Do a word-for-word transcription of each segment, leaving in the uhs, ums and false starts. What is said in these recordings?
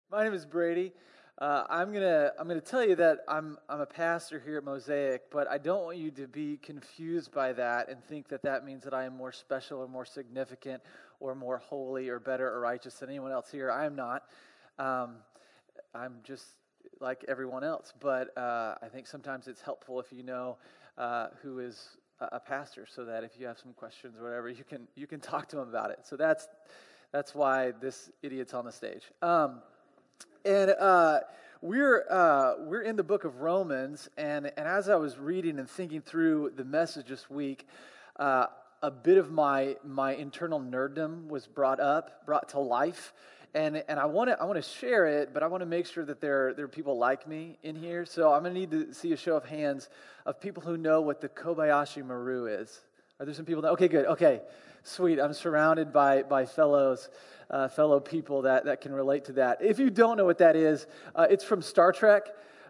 My name is Brady. Uh, I'm gonna I'm gonna tell you that I'm I'm a pastor here at Mosaic, but I don't want you to be confused by that and think that that means that I am more special or more significant or more holy or better or righteous than anyone else here. I am not. Um, I'm just like everyone else. But uh, I think sometimes it's helpful if you know uh, who is a, a pastor, so that if you have some questions or whatever, you can you can talk to them about it. So that's that's why this idiot's on the stage. Um, And uh, we're uh, we're in the book of Romans, and, and as I was reading and thinking through the message this week, uh, a bit of my my internal nerddom was brought up, brought to life, and and I want to I want to share it, but I want to make sure that there there are people like me in here. So I'm going to need to see a show of hands of people who know what the Kobayashi Maru is. Are there some people that? Okay, good. Okay, sweet. I'm surrounded by by fellows. Uh, fellow people that, that can relate to that. If you don't know what that is, uh, it's from Star Trek,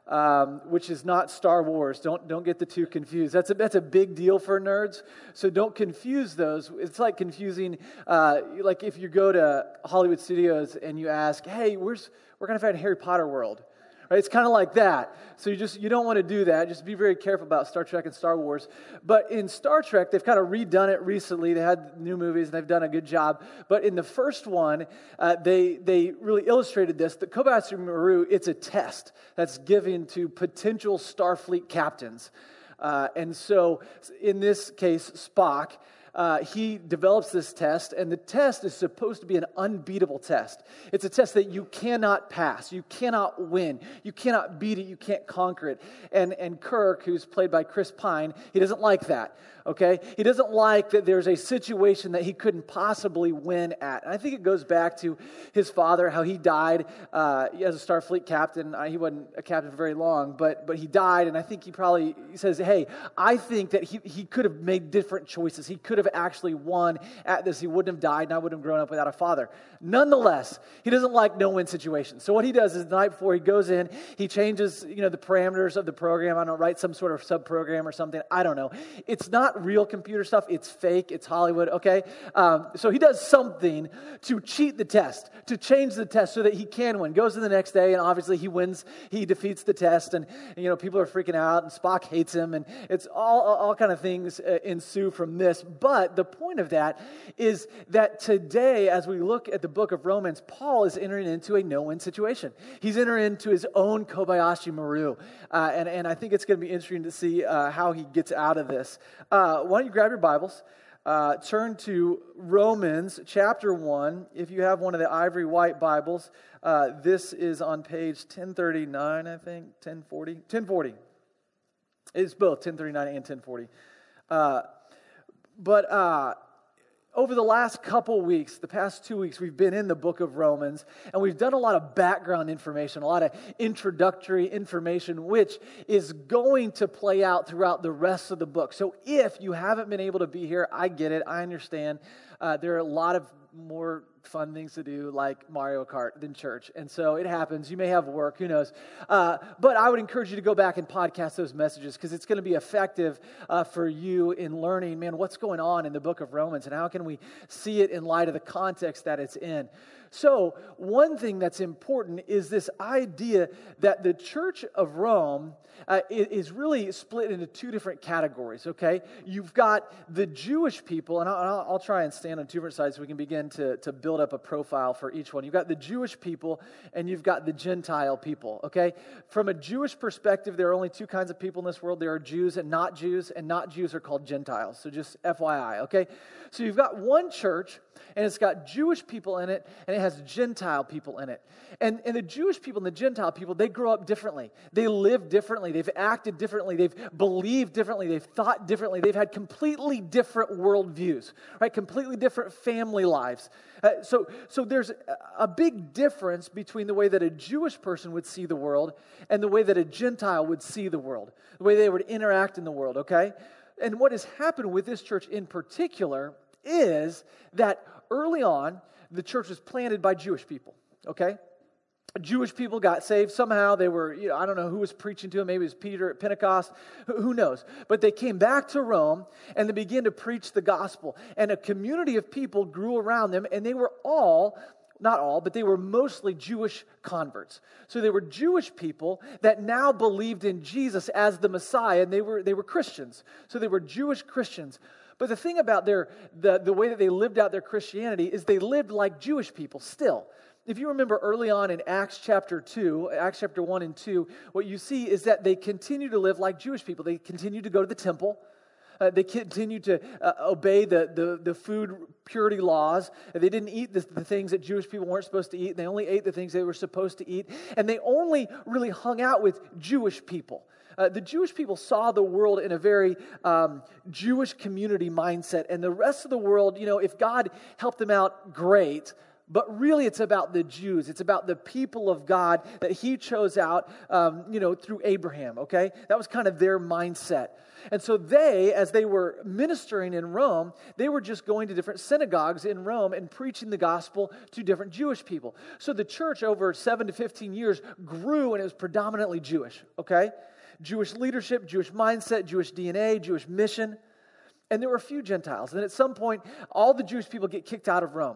um, which is not Star Wars. Don't don't get the two confused. That's a that's a big deal for nerds. So don't confuse those. It's like confusing, uh, like if you go to Hollywood Studios and you ask, "Hey, where's we're gonna find Harry Potter World?" Right? It's kind of like that. So you just you don't want to do that. Just be very careful about Star Trek and Star Wars. But in Star Trek, they've kind of redone it recently. They had new movies and they've done a good job. But in the first one, uh, they they really illustrated this. The Kobayashi Maru, it's a test that's given to potential Starfleet captains. Uh, and so in this case, Spock, Uh, he develops this test, and the test is supposed to be an unbeatable test. It's a test that you cannot pass, you cannot win, you cannot beat it, you can't conquer it. And and Kirk, who's played by Chris Pine, he doesn't like that, okay? He doesn't like that there's a situation that he couldn't possibly win at. And I think it goes back to his father, how he died uh, as a Starfleet captain. Uh, he wasn't a captain for very long, but but he died, and I think he probably he says, hey, I think that he, he could have made different choices. He could have actually won at this. He wouldn't have died, and I wouldn't have grown up without a father. Nonetheless, he doesn't like no-win situations. So what he does is the night before he goes in, he changes, you know, the parameters of the program. I don't know, write some sort of sub-program or something. I don't know. It's not real computer stuff. It's fake. It's Hollywood, okay? Um, so he does something to cheat the test, to change the test so that he can win. Goes in the next day, and obviously he wins. He defeats the test, and, you know, people are freaking out, and Spock hates him, and it's all, all, all kind of things uh, ensue from this. But the point of that is that today, as we look at the book of Romans, Paul is entering into a no-win situation. He's entering into his own Kobayashi Maru. Uh, and, and I think it's going to be interesting to see uh, how he gets out of this. Uh, why don't you grab your Bibles, uh, turn to Romans chapter one. If you have one of the ivory white Bibles, uh, this is on page ten thirty-nine, I think, ten forty. ten forty. It's both ten thirty-nine and ten forty. Uh, But uh, over the last couple weeks, the past two weeks, we've been in the book of Romans, and we've done a lot of background information, a lot of introductory information, which is going to play out throughout the rest of the book. So if you haven't been able to be here, I get it, I understand. Uh, there are a lot of more fun things to do like Mario Kart than church. And so it happens. You may have work, who knows. Uh, but I would encourage you to go back and podcast those messages because it's going to be effective uh, for you in learning, man, what's going on in the book of Romans and how can we see it in light of the context that it's in. So one thing that's important is this idea that the Church of Rome uh, is really split into two different categories, okay? You've got the Jewish people, and I'll, I'll try and stand on two different sides so we can begin to, to build up a profile for each one. You've got the Jewish people, and you've got the Gentile people, okay? From a Jewish perspective, there are only two kinds of people in this world. There are Jews and not Jews, and not Jews are called Gentiles. So just F Y I, okay? So you've got one church, and it's got Jewish people in it, and it has Gentile people in it. And, and the Jewish people and the Gentile people, they grow up differently. They live differently. They've acted differently. They've believed differently. They've thought differently. They've had completely different worldviews, right? Completely different family lives. Uh, so, so there's a big difference between the way that a Jewish person would see the world and the way that a Gentile would see the world, the way they would interact in the world, okay? And what has happened with this church in particular is that early on, the church was planted by Jewish people, okay? Jewish people got saved. Somehow they were, you know, I don't know who was preaching to them. Maybe it was Peter at Pentecost. Who knows? But they came back to Rome and they began to preach the gospel. And a community of people grew around them, and they were all not all, but they were mostly Jewish converts. So they were Jewish people that now believed in Jesus as the Messiah, and they were they were Christians. So they were Jewish Christians. But the thing about their the, the way that they lived out their Christianity is they lived like Jewish people still. If you remember early on in Acts chapter two, Acts chapter one and two, what you see is that they continue to live like Jewish people. They continue to go to the temple. Uh, they continue to uh, obey the, the, the food purity laws. They didn't eat the, the things that Jewish people weren't supposed to eat. They only ate the things they were supposed to eat. And they only really hung out with Jewish people. Uh, the Jewish people saw the world in a very um, Jewish community mindset. And the rest of the world, you know, if God helped them out, great. But really, it's about the Jews. It's about the people of God that He chose out, um, you know, through Abraham, okay? That was kind of their mindset. And so they, as they were ministering in Rome, they were just going to different synagogues in Rome and preaching the gospel to different Jewish people. So the church over seven to fifteen years grew, and it was predominantly Jewish, okay? Jewish leadership, Jewish mindset, Jewish D N A, Jewish mission. And there were a few Gentiles. And at some point, all the Jewish people get kicked out of Rome.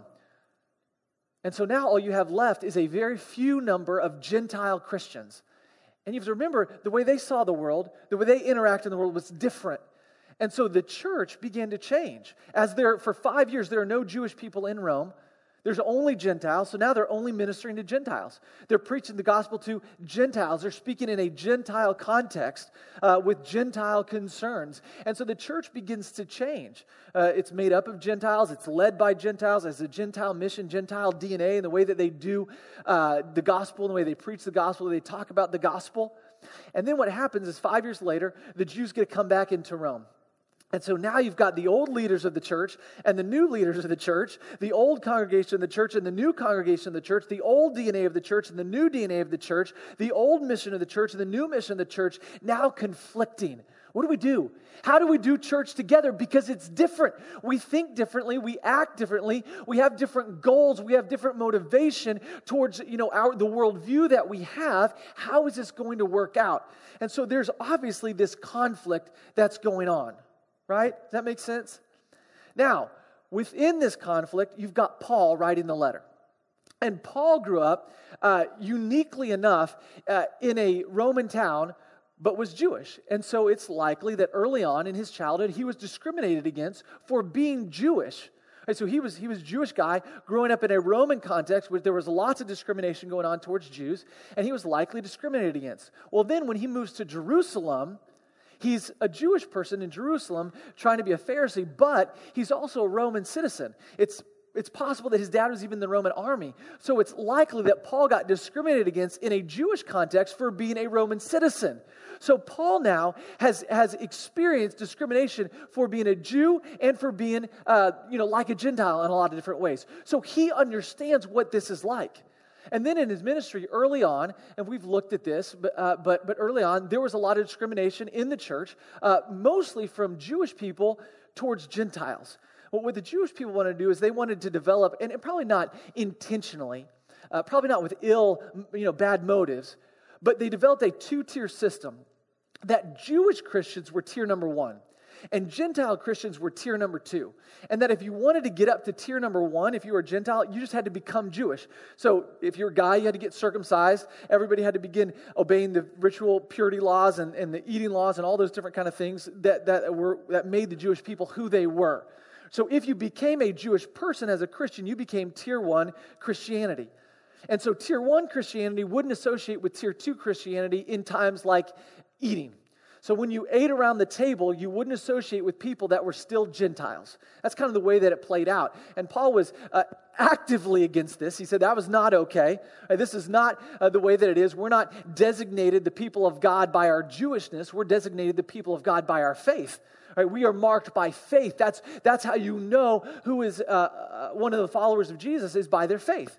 And so now all you have left is a very few number of Gentile Christians. And you have to remember, the way they saw the world, the way they interacted in the world was different. And so the church began to change. As there, for five years, there are no Jewish people in Rome. There's only Gentiles, so now they're only ministering to Gentiles. They're preaching the gospel to Gentiles. They're speaking in a Gentile context uh, with Gentile concerns. And so the church begins to change. Uh, it's made up of Gentiles. It's led by Gentiles as a Gentile mission, Gentile D N A in the way that they do uh, the gospel, in the way they preach the gospel, they talk about the gospel. And then what happens is five years later, the Jews get to come back into Rome. And so now you've got the old leaders of the church and the new leaders of the church, the old congregation of the church and the new congregation of the church, the old D N A of the church and the new D N A of the church, the old mission of the church and the new mission of the church, now conflicting. What do we do? How do we do church together? Because it's different. We think differently. We act differently. We have different goals. We have different motivation towards, you know, our the worldview that we have. How is this going to work out? And so there's obviously this conflict that's going on. Right? Does that make sense? Now, within this conflict, you've got Paul writing the letter. And Paul grew up, uh, uniquely enough, uh, in a Roman town, but was Jewish. And so it's likely that early on in his childhood, he was discriminated against for being Jewish. Right, so he was he was a Jewish guy growing up in a Roman context where there was lots of discrimination going on towards Jews, and he was likely discriminated against. Well, then when he moves to Jerusalem, he's a Jewish person in Jerusalem trying to be a Pharisee, but he's also a Roman citizen. It's it's possible that his dad was even in the Roman army. So it's likely that Paul got discriminated against in a Jewish context for being a Roman citizen. So Paul now has, has experienced discrimination for being a Jew and for being, uh, you know, like a Gentile in a lot of different ways. So he understands what this is like. And then in his ministry early on, and we've looked at this, but uh, but but early on, there was a lot of discrimination in the church, uh, mostly from Jewish people towards Gentiles. Well, what the Jewish people wanted to do is they wanted to develop, and probably not intentionally, uh, probably not with ill, you know, bad motives, but they developed a two-tier system that Jewish Christians were tier number one. And Gentile Christians were tier number two. And that if you wanted to get up to tier number one, if you were a Gentile, you just had to become Jewish. So if you're a guy, you had to get circumcised. Everybody had to begin obeying the ritual purity laws and, and the eating laws and all those different kind of things that, that were that made the Jewish people who they were. So if you became a Jewish person as a Christian, you became tier one Christianity. And so tier one Christianity wouldn't associate with tier two Christianity in times like eating. So when you ate around the table, you wouldn't associate with people that were still Gentiles. That's kind of the way that it played out. And Paul was uh, actively against this. He said that was not okay. Uh, this is not uh, the way that it is. We're not designated the people of God by our Jewishness. We're designated the people of God by our faith. Right? We are marked by faith. That's, that's how you know who is uh, uh, one of the followers of Jesus is by their faith.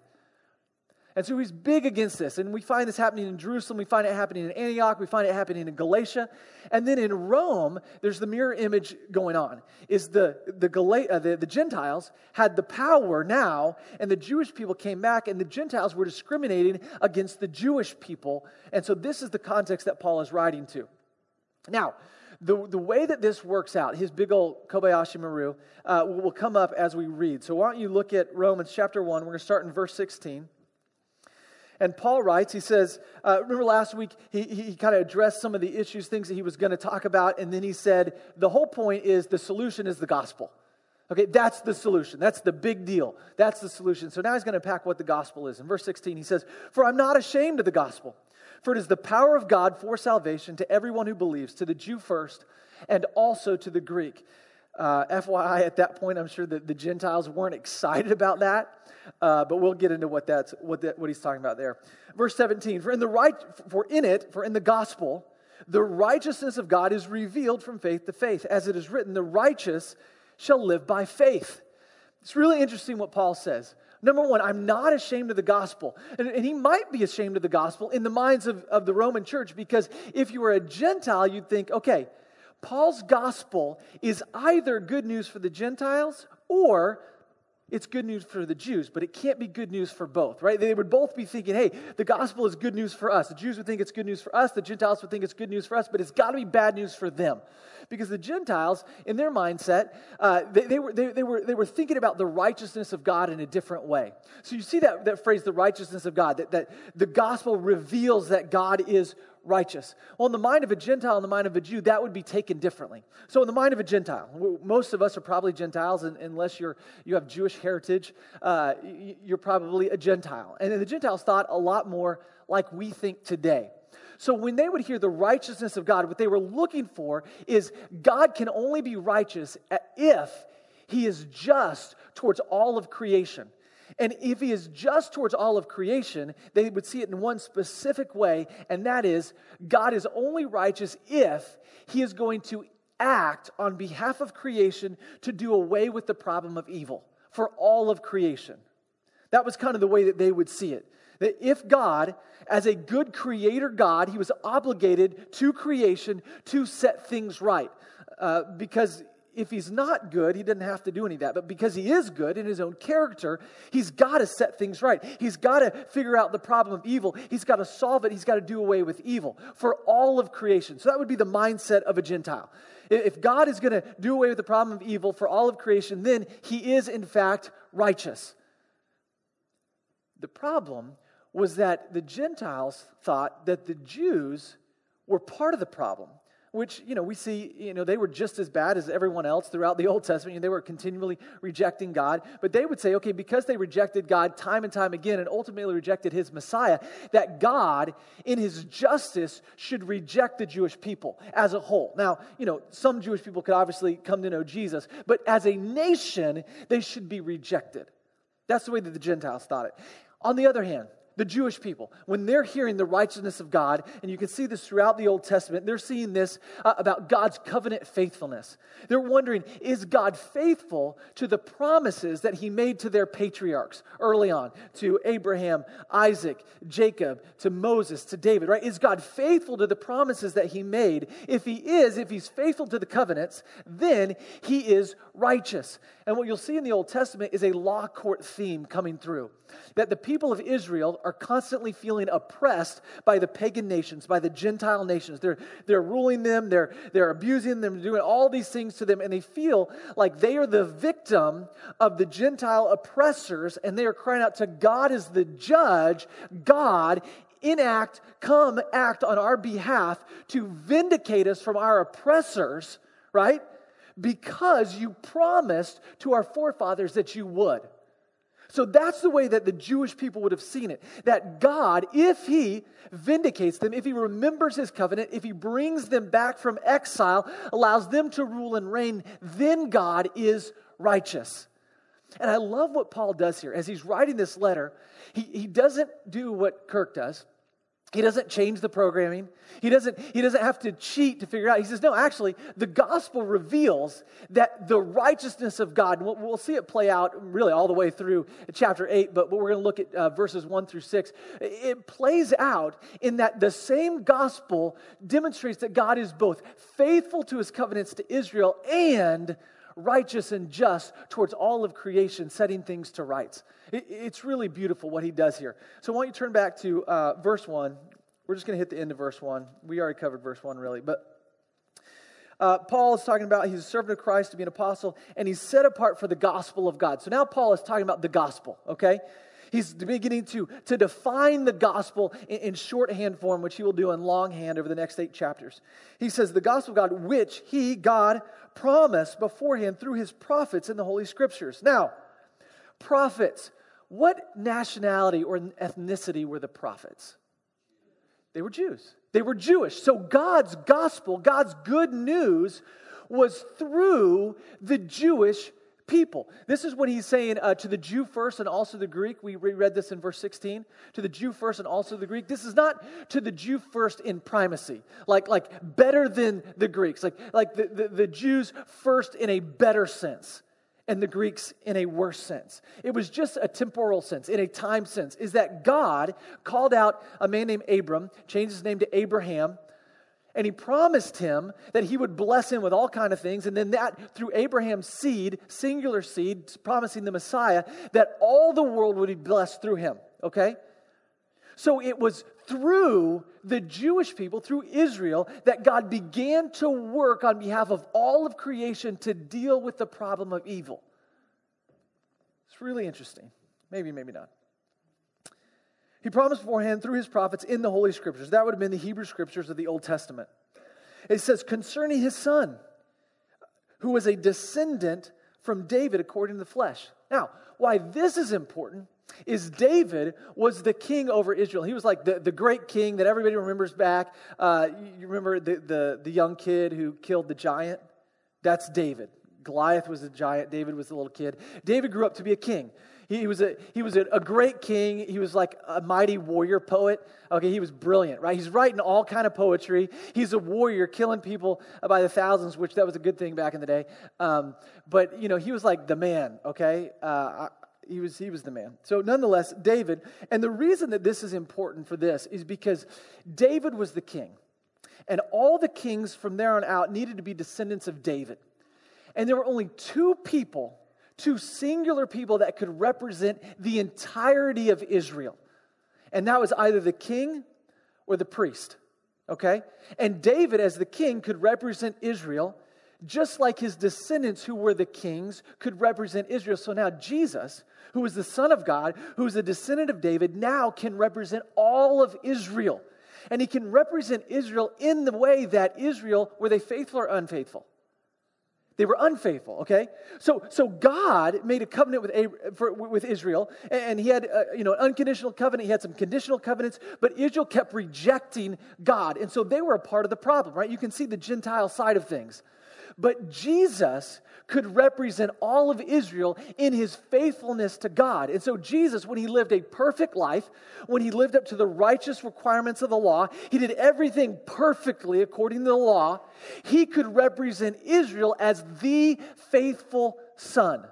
And so he's big against this. And we find this happening in Jerusalem. We find it happening in Antioch. We find it happening in Galatia. And then in Rome, there's the mirror image going on. Is the, the, Gala- uh, the, the Gentiles had the power now, and the Jewish people came back, and the Gentiles were discriminating against the Jewish people. And so this is the context that Paul is writing to. Now, the, the way that this works out, his big old Kobayashi Maru, uh, will come up as we read. So why don't you look at Romans chapter one. We're going to start in verse sixteen. And Paul writes, he says, uh, remember last week, he, he, he kind of addressed some of the issues, things that he was going to talk about, and then he said, the whole point is the solution is the gospel. Okay, that's the solution. That's the big deal. That's the solution. So now he's going to unpack what the gospel is. In verse sixteen, he says, for I'm not ashamed of the gospel, for it is the power of God for salvation to everyone who believes, to the Jew first, and also to the Greek. Uh, F Y I, at that point, I'm sure that the Gentiles weren't excited about that, uh, but we'll get into what that's what that, what he's talking about there. Verse seventeen: For in the right, for in it, for in the gospel, the righteousness of God is revealed from faith to faith, as it is written, the righteous shall live by faith. It's really interesting what Paul says. Number one, I'm not ashamed of the gospel. And, and he might be ashamed of the gospel in the minds of, of the Roman church, because if you were a Gentile, you'd think, okay, Paul's gospel is either good news for the Gentiles or it's good news for the Jews, but it can't be good news for both, right? They would both be thinking, hey, the gospel is good news for us. The Jews would think it's good news for us. The Gentiles would think it's good news for us, but it's got to be bad news for them. Because the Gentiles, in their mindset, uh, they, they, were, they, they, were, they were thinking about the righteousness of God in a different way. So you see that, that phrase, the righteousness of God, that, that the gospel reveals that God is righteous. Well, in the mind of a Gentile, in the mind of a Jew, that would be taken differently. So in the mind of a Gentile, most of us are probably Gentiles, and unless you're you have Jewish heritage, uh, you're probably a Gentile. And the Gentiles thought a lot more like we think today. So when they would hear the righteousness of God, what they were looking for is God can only be righteous if he is just towards all of creation. And if he is just towards all of creation, they would see it in one specific way, and that is, God is only righteous if he is going to act on behalf of creation to do away with the problem of evil for all of creation. That was kind of the way that they would see it. That if God, as a good creator God, he was obligated to creation to set things right. Uh, because if he's not good, he doesn't have to do any of that. But because he is good in his own character, he's got to set things right. He's got to figure out the problem of evil. He's got to solve it. He's got to do away with evil for all of creation. So that would be the mindset of a Gentile. If God is going to do away with the problem of evil for all of creation, then he is in fact righteous. The problem was that the Gentiles thought that the Jews were part of the problem, which, you know, we see, you know, they were just as bad as everyone else throughout the Old Testament. They were continually rejecting God. But they would say, okay, because they rejected God time and time again and ultimately rejected his Messiah, that God, in his justice, should reject the Jewish people as a whole. Now, you know, some Jewish people could obviously come to know Jesus, but as a nation, they should be rejected. That's the way that the Gentiles thought it. On the other hand, the Jewish people, when they're hearing the righteousness of God, and you can see this throughout the Old Testament, they're seeing this uh, about God's covenant faithfulness. They're wondering, is God faithful to the promises that he made to their patriarchs early on, to Abraham, Isaac, Jacob, to Moses, to David, right? Is God faithful to the promises that he made? If he is, if he's faithful to the covenants, then he is righteous. And what you'll see in the Old Testament is a law court theme coming through. That the people of Israel are constantly feeling oppressed by the pagan nations, by the Gentile nations. They're, they're ruling them, they're, they're abusing them, doing all these things to them, and they feel like they are the victim of the Gentile oppressors, and they are crying out to God as the judge. God, enact, come act on our behalf to vindicate us from our oppressors, right? Because you promised to our forefathers that you would. So that's the way that the Jewish people would have seen it. That God, if he vindicates them, if he remembers his covenant, if he brings them back from exile, allows them to rule and reign, then God is righteous. And I love what Paul does here. As he's writing this letter, he, he doesn't do what Kirk does. He doesn't change the programming. He doesn't, he doesn't have to cheat to figure it out. He says, no, actually, the gospel reveals that the righteousness of God, and we'll, we'll see it play out really all the way through chapter eight, but we're going to look at uh, verses one through six. It plays out in that the same gospel demonstrates that God is both faithful to his covenants to Israel and righteous and just towards all of creation, setting things to rights. It, it's really beautiful what he does here. So why don't you turn back to uh, verse one. We're just going to hit the end of verse one. We already covered verse one, really. But Uh, Paul is talking about he's a servant of Christ to be an apostle, and he's set apart for the gospel of God. So now Paul is talking about the gospel, okay? He's beginning to, to define the gospel in, in shorthand form, which he will do in longhand over the next eight chapters. He says, the gospel of God, which he, God, promised beforehand through his prophets in the Holy Scriptures. Now, prophets, what nationality or ethnicity were the prophets? They were Jews. They were Jewish. So God's gospel, God's good news was through the Jewish people. This is what he's saying uh, to the Jew first and also the Greek. We reread this in verse sixteen. To the Jew first and also the Greek. This is not to the Jew first in primacy, like, like better than the Greeks, like, like the, the, the Jews first in a better sense, and the Greeks in a worse sense. It was just a temporal sense, in a time sense, is that God called out a man named Abram, changed his name to Abraham, and he promised him that he would bless him with all kinds of things, and then that through Abraham's seed, singular seed, promising the Messiah, that all the world would be blessed through him, okay? So it was through the Jewish people, through Israel, that God began to work on behalf of all of creation to deal with the problem of evil. It's really interesting. Maybe, maybe not. He promised beforehand through his prophets in the Holy Scriptures. That would have been the Hebrew Scriptures of the Old Testament. It says, concerning his son, who was a descendant from David according to the flesh. Now, why this is important is David was the king over Israel. He was like the, the great king that everybody remembers back. Uh, you remember the, the, the young kid who killed the giant? That's David. Goliath was the giant. David was the little kid. David grew up to be a king. He, he was a he was a, a great king. He was like a mighty warrior poet. Okay, he was brilliant, right? He's writing all kind of poetry. He's a warrior, killing people by the thousands, which that was a good thing back in the day. Um, but you know, he was like the man. Okay, uh, he was he was the man. So nonetheless, David. And the reason that this is important for this is because David was the king, and all the kings from there on out needed to be descendants of David. And there were only two people, two singular people that could represent the entirety of Israel. And that was either the king or the priest. Okay? And David, as the king, could represent Israel, just like his descendants who were the kings could represent Israel. So now Jesus, who is the Son of God, who is a descendant of David, now can represent all of Israel. And he can represent Israel in the way that Israel, were they faithful or unfaithful? They were unfaithful, okay? So so God made a covenant with Ab- for, with Israel, and he had uh, you know, an unconditional covenant. He had some conditional covenants, but Israel kept rejecting God. And so they were a part of the problem, right? You can see the Gentile side of things. But Jesus could represent all of Israel in his faithfulness to God. And so Jesus, when he lived a perfect life, when he lived up to the righteous requirements of the law, he did everything perfectly according to the law, he could represent Israel as the faithful son.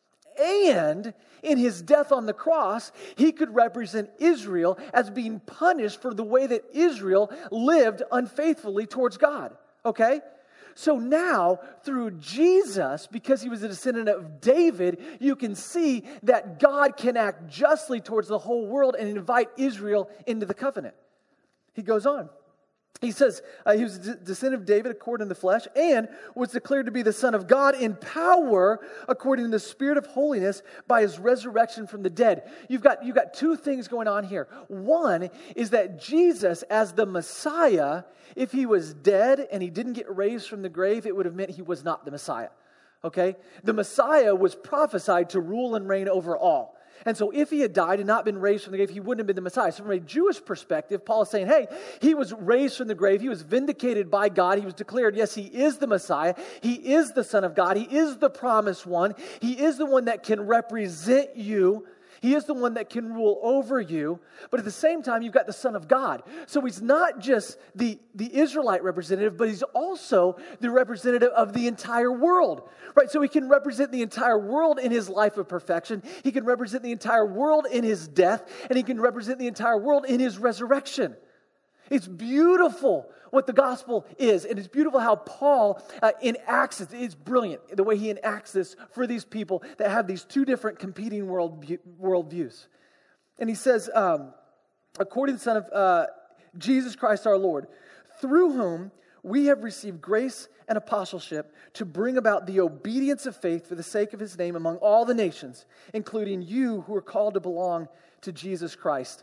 And in his death on the cross, he could represent Israel as being punished for the way that Israel lived unfaithfully towards God. Okay? So now, through Jesus, because he was a descendant of David, you can see that God can act justly towards the whole world and invite Israel into the covenant. He goes on. He says uh, he was a descendant of David according to the flesh and was declared to be the Son of God in power according to the Spirit of holiness by his resurrection from the dead. You've got, you've got two things going on here. One is that Jesus, as the Messiah, if he was dead and he didn't get raised from the grave, it would have meant he was not the Messiah. Okay? The Messiah was prophesied to rule and reign over all. And so if he had died and not been raised from the grave, he wouldn't have been the Messiah. So from a Jewish perspective, Paul is saying, hey, he was raised from the grave. He was vindicated by God. He was declared, yes, he is the Messiah. He is the Son of God. He is the promised one. He is the one that can represent you. He is the one that can rule over you. But at the same time, you've got the Son of God. So he's not just the, the Israelite representative, but he's also the representative of the entire world. Right? So he can represent the entire world in his life of perfection. He can represent the entire world in his death. And he can represent the entire world in his resurrection. It's beautiful what the gospel is. And it's beautiful how Paul uh, enacts it. It's brilliant the way he enacts this for these people that have these two different competing world world views. And he says, um, according to the Son of uh, Jesus Christ our Lord, through whom we have received grace and apostleship to bring about the obedience of faith for the sake of his name among all the nations, including you who are called to belong to Jesus Christ.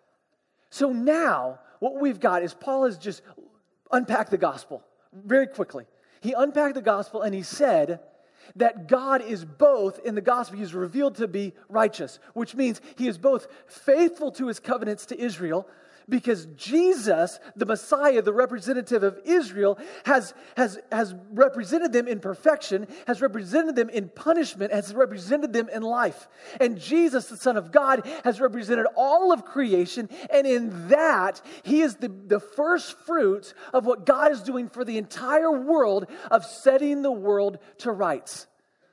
So now, what we've got is Paul has just unpacked the gospel very quickly. He unpacked the gospel and he said that God is both, in the gospel, he is revealed to be righteous, which means he is both faithful to his covenants to Israel, because Jesus, the Messiah, the representative of Israel, has, has, has represented them in perfection, has represented them in punishment, has represented them in life. And Jesus, the Son of God, has represented all of creation, and in that, he is the, the first fruits of what God is doing for the entire world of setting the world to rights.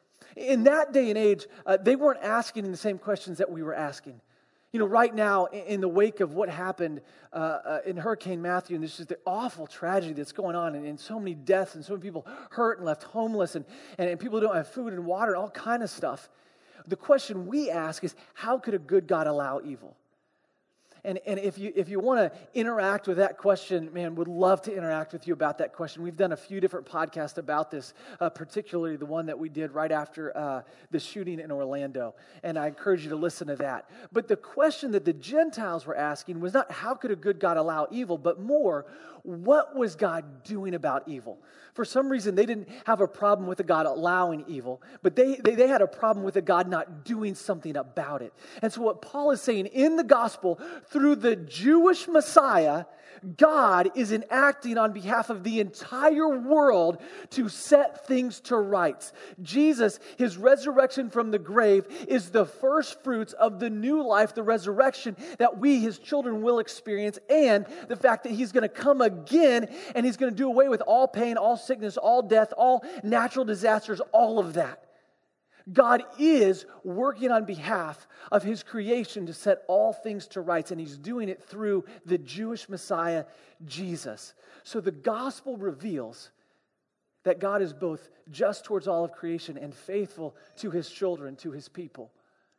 In that day and age, uh, they weren't asking the same questions that we were asking. You know, right now, in the wake of what happened uh, uh, in Hurricane Matthew, and this is the awful tragedy that's going on, and, and so many deaths, and so many people hurt and left homeless, and, and, and people who don't have food and water, and all kind of stuff. The question we ask is, how could a good God allow evil? And, and if you if you want to interact with that question, man, would love to interact with you about that question. We've done a few different podcasts about this, uh, particularly the one that we did right after uh, the shooting in Orlando. And I encourage you to listen to that. But the question that the Gentiles were asking was not how could a good God allow evil, but more, what was God doing about evil? For some reason, they didn't have a problem with a God allowing evil, but they, they, they had a problem with a God not doing something about it. And so what Paul is saying in the gospel, through the Jewish Messiah, God is enacting on behalf of the entire world to set things to rights. Jesus, his resurrection from the grave, is the first fruits of the new life, the resurrection that we, his children, will experience, and the fact that he's going to come again and he's going to do away with all pain, all sickness, all death, all natural disasters, all of that. God is working on behalf of his creation to set all things to rights, and he's doing it through the Jewish Messiah, Jesus. So the gospel reveals that God is both just towards all of creation and faithful to his children, to his people.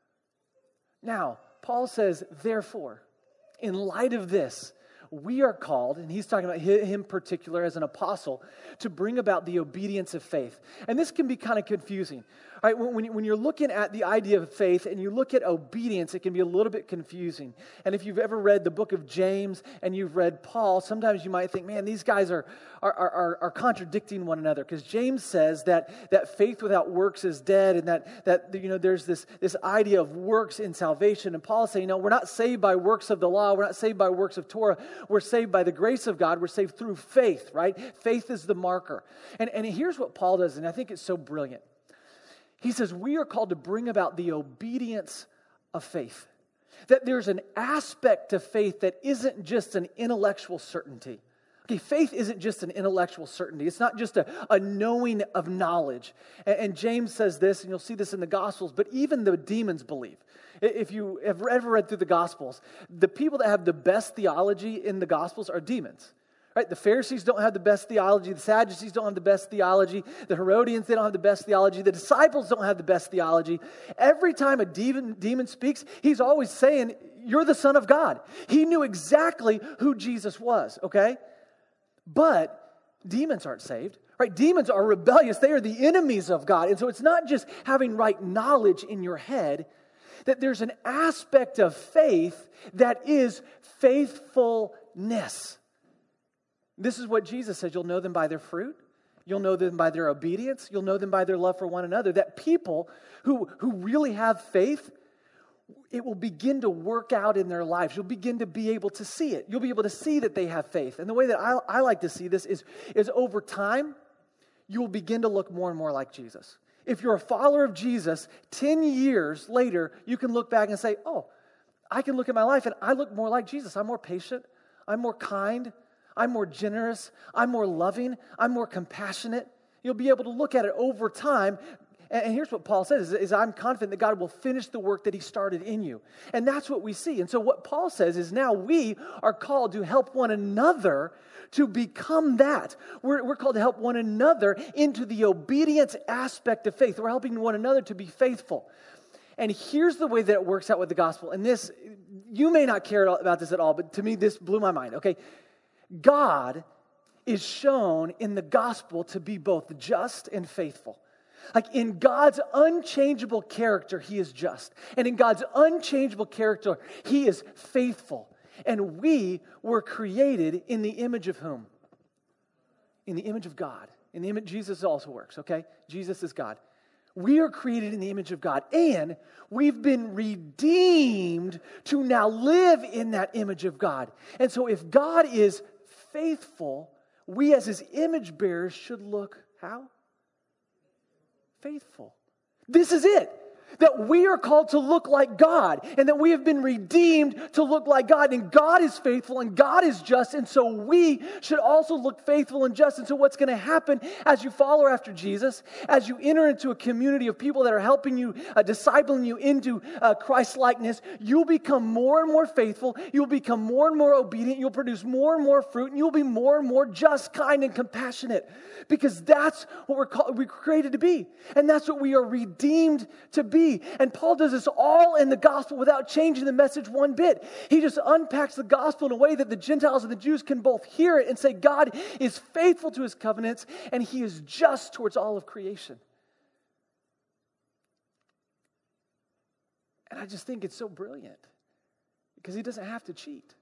Now, Paul says, therefore, in light of this, we are called, and he's talking about him in particular as an apostle, to bring about the obedience of faith. And this can be kind of confusing. All right, when, when you're looking at the idea of faith and you look at obedience, it can be a little bit confusing. And if you've ever read the book of James and you've read Paul, sometimes you might think, man, these guys are, are, are, are contradicting one another. Because James says that, that faith without works is dead, and that, that you know, there's this, this idea of works in salvation. And Paul is saying, no, we're not saved by works of the law. We're not saved by works of Torah. We're saved by the grace of God. We're saved through faith, right? Faith is the marker. And, and here's what Paul does, and I think it's so brilliant. He says, we are called to bring about the obedience of faith. That there's an aspect to faith that isn't just an intellectual certainty. Okay, faith isn't just an intellectual certainty. It's not just a, a knowing of knowledge. And, and James says this, and you'll see this in the Gospels, but even the demons believe. If you have ever read through the Gospels, the people that have the best theology in the Gospels are demons. Right? The Pharisees don't have the best theology. The Sadducees don't have the best theology. The Herodians, they don't have the best theology. The disciples don't have the best theology. Every time a demon, demon speaks, he's always saying, you're the Son of God. He knew exactly who Jesus was, okay? But demons aren't saved. Right? Demons are rebellious. They are the enemies of God. And so it's not just having right knowledge in your head, that there's an aspect of faith that is faithfulness. This is what Jesus said, you'll know them by their fruit. You'll know them by their obedience. You'll know them by their love for one another. That people who, who really have faith, it will begin to work out in their lives. You'll begin to be able to see it. You'll be able to see that they have faith. And the way that I, I like to see this is, is over time, you will begin to look more and more like Jesus. If you're a follower of Jesus, ten years later, you can look back and say, oh, I can look at my life and I look more like Jesus. I'm more patient. I'm more kind. I'm more generous, I'm more loving, I'm more compassionate. You'll be able to look at it over time. And here's what Paul says, is, is I'm confident that God will finish the work that he started in you. And that's what we see. And so what Paul says is now we are called to help one another to become that. We're, we're called to help one another into the obedience aspect of faith. We're helping one another to be faithful. And here's the way that it works out with the gospel. And this, you may not care about this at all, but to me, this blew my mind, okay? God is shown in the gospel to be both just and faithful. Like in God's unchangeable character, he is just. And in God's unchangeable character, he is faithful. And we were created in the image of whom? In the image of God. In the image, Jesus also works, okay? Jesus is God. We are created in the image of God. And we've been redeemed to now live in that image of God. And so if God is faithful, we as his image bearers should look how? Faithful. This is it. That we are called to look like God, and that we have been redeemed to look like God, and God is faithful and God is just, and so we should also look faithful and just. And so what's going to happen as you follow after Jesus, as you enter into a community of people that are helping you, uh, discipling you into uh, Christ-likeness, you'll become more and more faithful, you'll become more and more obedient, you'll produce more and more fruit, and you'll be more and more just, kind, and compassionate, because that's what we're, called, we're created to be, and that's what we are redeemed to be. And Paul does this all in the gospel without changing the message one bit. He just unpacks the gospel in a way that the Gentiles and the Jews can both hear it and say God is faithful to his covenants and he is just towards all of creation. And I just think it's so brilliant because he doesn't have to cheat.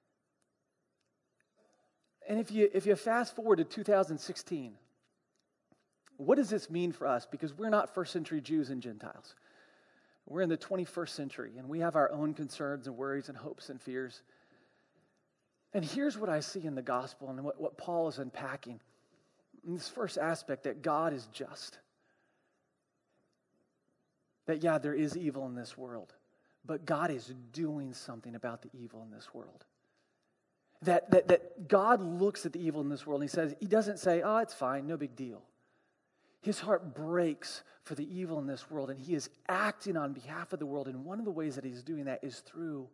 And if you if you fast forward to two thousand sixteen, what does this mean for us? Because we're not first century Jews and Gentiles. We're in the twenty-first century, and we have our own concerns and worries and hopes and fears. And here's what I see in the gospel and what, what Paul is unpacking. In this first aspect, that God is just. That, yeah, there is evil in this world, but God is doing something about the evil in this world. That, that, that God looks at the evil in this world, and he says, he doesn't say, oh, it's fine, no big deal. His heart breaks for the evil in this world, and he is acting on behalf of the world. And one of the ways that he's doing that is through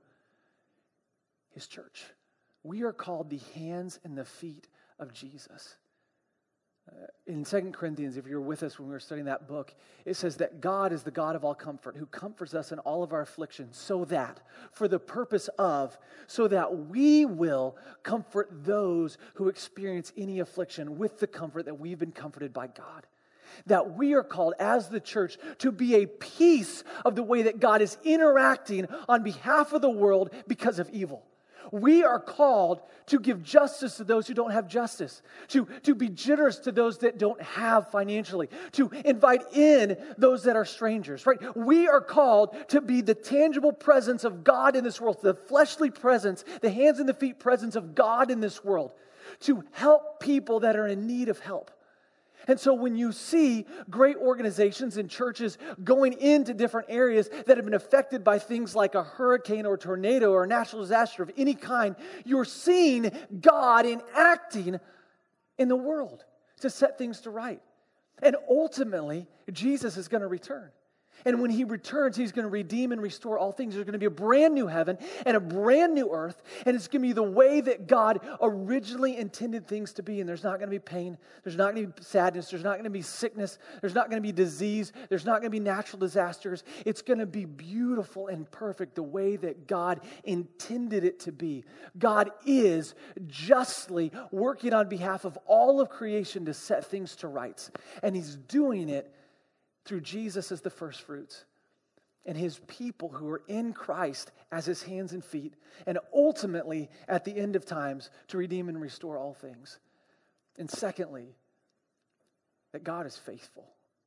his church. We are called the hands and the feet of Jesus. Uh, in Second Corinthians, if you were with us when we were studying that book, it says that God is the God of all comfort, who comforts us in all of our afflictions, so that, for the purpose of, so that we will comfort those who experience any affliction with the comfort that we've been comforted by God. That we are called as the church to be a piece of the way that God is interacting on behalf of the world because of evil. We are called to give justice to those who don't have justice, to, to be generous to those that don't have financially, to invite in those that are strangers, right? We are called to be the tangible presence of God in this world, the fleshly presence, the hands and the feet presence of God in this world, to help people that are in need of help. And so when you see great organizations and churches going into different areas that have been affected by things like a hurricane or a tornado or a natural disaster of any kind, you're seeing God enacting in the world to set things to right. And ultimately, Jesus is going to return. And when he returns, he's going to redeem and restore all things. There's going to be a brand new heaven and a brand new earth. And it's going to be the way that God originally intended things to be. And there's not going to be pain. There's not going to be sadness. There's not going to be sickness. There's not going to be disease. There's not going to be natural disasters. It's going to be beautiful and perfect the way that God intended it to be. God is justly working on behalf of all of creation to set things to rights. And he's doing it through Jesus as the first fruits and his people who are in Christ as his hands and feet, and ultimately at the end of times to redeem and restore all things. And secondly, that God is faithful.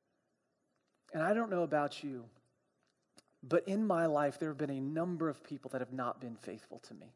And I don't know about you, but in my life there have been a number of people that have not been faithful to me.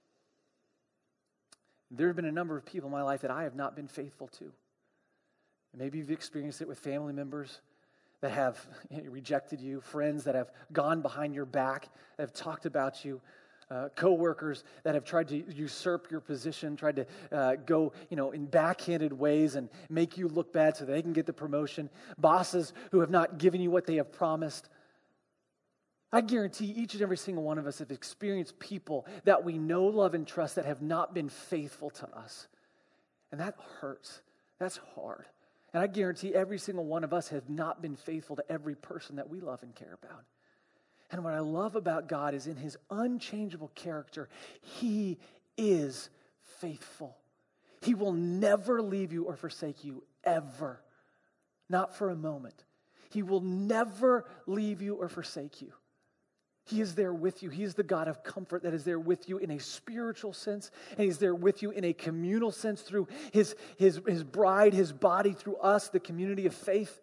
There have been a number of people in my life that I have not been faithful to. Maybe you've experienced it with family members that have rejected you, friends that have gone behind your back, that have talked about you, uh, co-workers that have tried to usurp your position, tried to uh, go, you know, in backhanded ways and make you look bad so they can get the promotion, bosses who have not given you what they have promised. I guarantee each and every single one of us have experienced people that we know, love, and trust that have not been faithful to us. And that hurts. That's hard. And I guarantee every single one of us have not been faithful to every person that we love and care about. And what I love about God is in his unchangeable character, he is faithful. He will never leave you or forsake you, ever. Not for a moment. He will never leave you or forsake you. He is there with you. He is the God of comfort that is there with you in a spiritual sense, and He's there with you in a communal sense through His, his, his bride, His body, through us, the community of faith.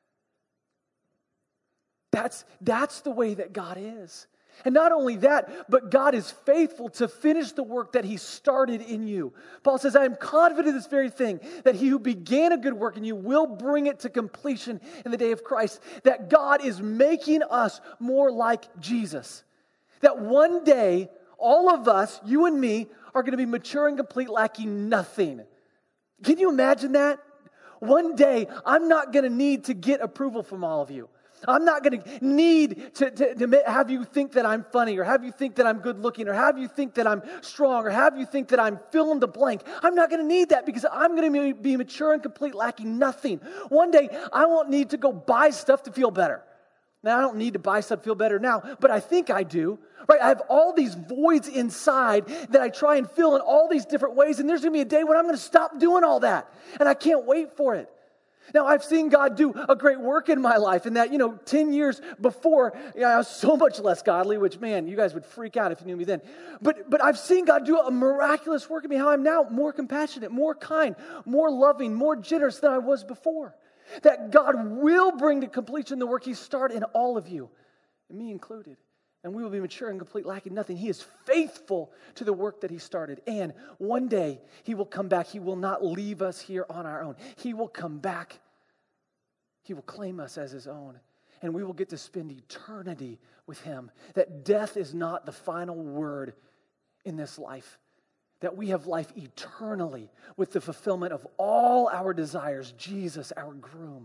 That's, that's the way that God is. And not only that, but God is faithful to finish the work that He started in you. Paul says, I am confident of this very thing, that He who began a good work in you will bring it to completion in the day of Christ. That God is making us more like Jesus. That one day, all of us, you and me, are going to be mature and complete, lacking nothing. Can you imagine that? One day, I'm not going to need to get approval from all of you. I'm not going to need to, to, to have you think that I'm funny, or have you think that I'm good looking, or have you think that I'm strong, or have you think that I'm fill in the blank. I'm not going to need that, because I'm going to be mature and complete, lacking nothing. One day, I won't need to go buy stuff to feel better. Now, I don't need to buy stuff to feel better now, but I think I do. Right? I have all these voids inside that I try and fill in all these different ways, and there's going to be a day when I'm going to stop doing all that, and I can't wait for it. Now, I've seen God do a great work in my life in that, you know, ten years before, you know, I was so much less godly, which, man, you guys would freak out if you knew me then. But but I've seen God do a miraculous work in me, how I'm now more compassionate, more kind, more loving, more generous than I was before. That God will bring to completion the work He started in all of you, and me included. And we will be mature and complete, lacking nothing. He is faithful to the work that He started. And one day, He will come back. He will not leave us here on our own. He will come back. He will claim us as His own. And we will get to spend eternity with Him. That death is not the final word in this life. That we have life eternally with the fulfillment of all our desires. Jesus, our groom.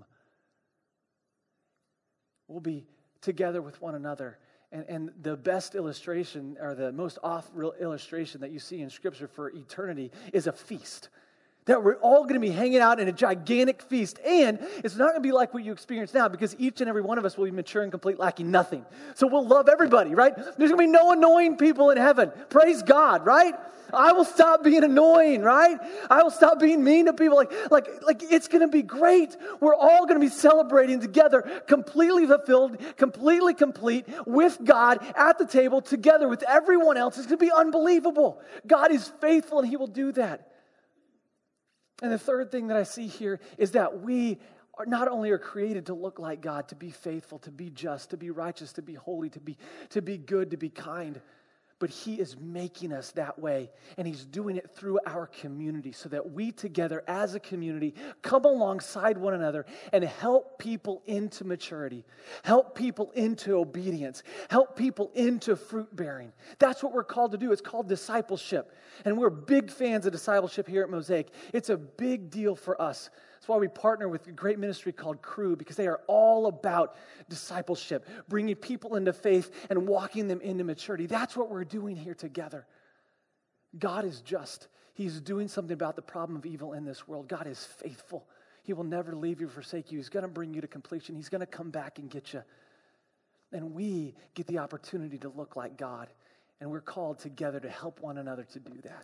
We'll be together with one another. And, and the best illustration, or the most off-real illustration that you see in Scripture for eternity is a feast. That we're all going to be hanging out in a gigantic feast. And it's not going to be like what you experience now, because each and every one of us will be mature and complete, lacking nothing. So we'll love everybody, right? There's going to be no annoying people in heaven. Praise God, right? I will stop being annoying, right? I will stop being mean to people. Like, like, like it's going to be great. We're all going to be celebrating together, completely fulfilled, completely complete, with God at the table, together with everyone else. It's going to be unbelievable. God is faithful, and He will do that. And the third thing that I see here is that we are not only are created to look like God, to be faithful, to be just, to be righteous, to be holy, to be, to be good, to be kind, but He is making us that way, and He's doing it through our community so that we together as a community come alongside one another and help people into maturity, help people into obedience, help people into fruit bearing. That's what we're called to do. It's called discipleship, and we're big fans of discipleship here at Mosaic. It's a big deal for us. That's why we partner with a great ministry called Cru, because they are all about discipleship, bringing people into faith and walking them into maturity. That's what we're doing here together. God is just. He's doing something about the problem of evil in this world. God is faithful. He will never leave you or forsake you. He's going to bring you to completion. He's going to come back and get you. And we get the opportunity to look like God. And we're called together to help one another to do that.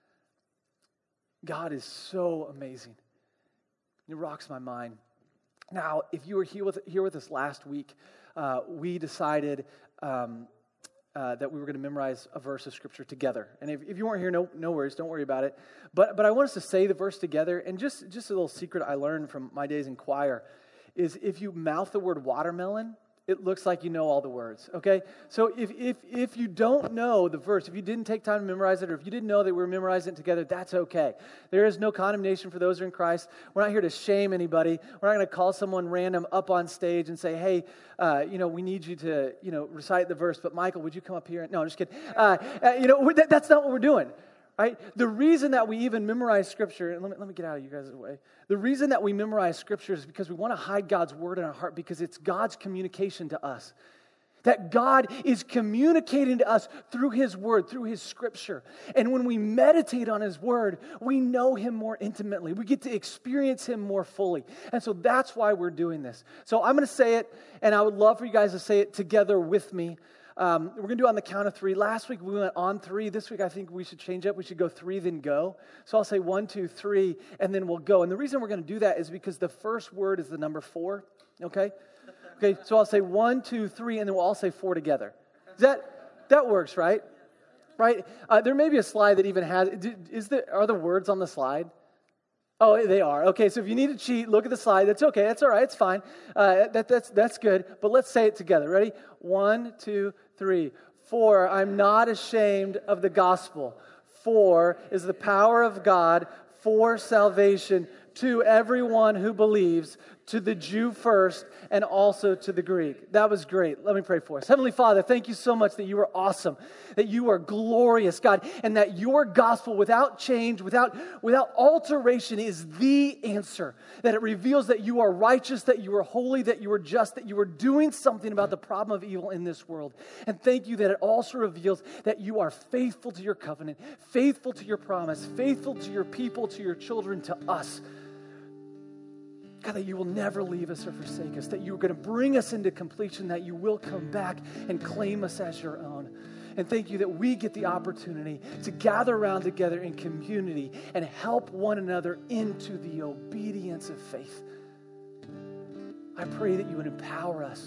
God is so amazing. It rocks my mind. Now, if you were here with, here with us last week, uh, we decided um, uh, that we were going to memorize a verse of Scripture together. And if, if you weren't here, no, no worries, don't worry about it. But but I want us to say the verse together. And just, just a little secret I learned from my days in choir is if you mouth the word watermelon, it looks like you know all the words, okay? So if if if you don't know the verse, if you didn't take time to memorize it, or if you didn't know that we were memorizing it together, that's okay. There is no condemnation for those who are in Christ. We're not here to shame anybody. We're not going to call someone random up on stage and say, hey, uh, you know, we need you to, you know, recite the verse, but Michael, would you come up here? No, I'm just kidding. Uh, uh, you know, that, that's not what we're doing. Right? The reason that we even memorize Scripture, and let me, let me get out of you guys' way. The reason that we memorize Scripture is because we want to hide God's Word in our heart, because it's God's communication to us. That God is communicating to us through His Word, through His Scripture. And when we meditate on His Word, we know Him more intimately. We get to experience Him more fully. And so that's why we're doing this. So I'm going to say it, and I would love for you guys to say it together with me. Um, we're going to do it on the count of three. Last week we went on three. This week I think we should change up. We should go three, then go. So I'll say one, two, three, and then we'll go. And the reason we're going to do that is because the first word is the number four, okay? Okay, so I'll say one, two, three, and then we'll all say four together. Is that, that works, right? Right? Uh, there may be a slide that even has, is there, are the words on the slide? Oh, they are. Okay, so if you need to cheat, look at the slide. That's okay. That's all right. It's fine. Uh, that, that's, that's good. But let's say it together. Ready? One, two, three. For I'm not ashamed of the gospel. For is the power of God for salvation to everyone who believes, to the Jew first, and also to the Greek. That was great. Let me pray for us. Heavenly Father, thank you so much that you are awesome, that you are glorious, God, and that your gospel without change, without, without alteration is the answer, that it reveals that you are righteous, that you are holy, that you are just, that you are doing something about the problem of evil in this world. And thank you that it also reveals that you are faithful to your covenant, faithful to your promise, faithful to your people, to your children, to us. God, that you will never leave us or forsake us, that you are going to bring us into completion, that you will come back and claim us as your own. And thank you that we get the opportunity to gather around together in community and help one another into the obedience of faith. I pray that you would empower us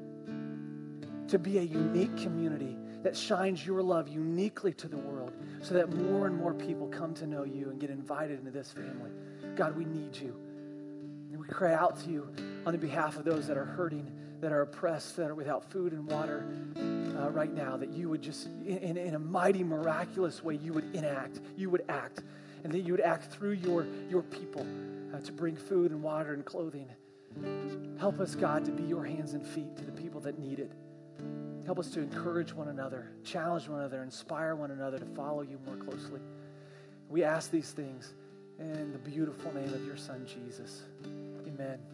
to be a unique community that shines your love uniquely to the world so that more and more people come to know you and get invited into this family. God, we need you. And we cry out to you on the behalf of those that are hurting, that are oppressed, that are without food and water uh, right now, that you would just, in, in a mighty, miraculous way, you would enact, you would act, and that you would act through your, your people uh, to bring food and water and clothing. Help us, God, to be your hands and feet to the people that need it. Help us to encourage one another, challenge one another, inspire one another to follow you more closely. We ask these things in the beautiful name of your Son, Jesus. Amen.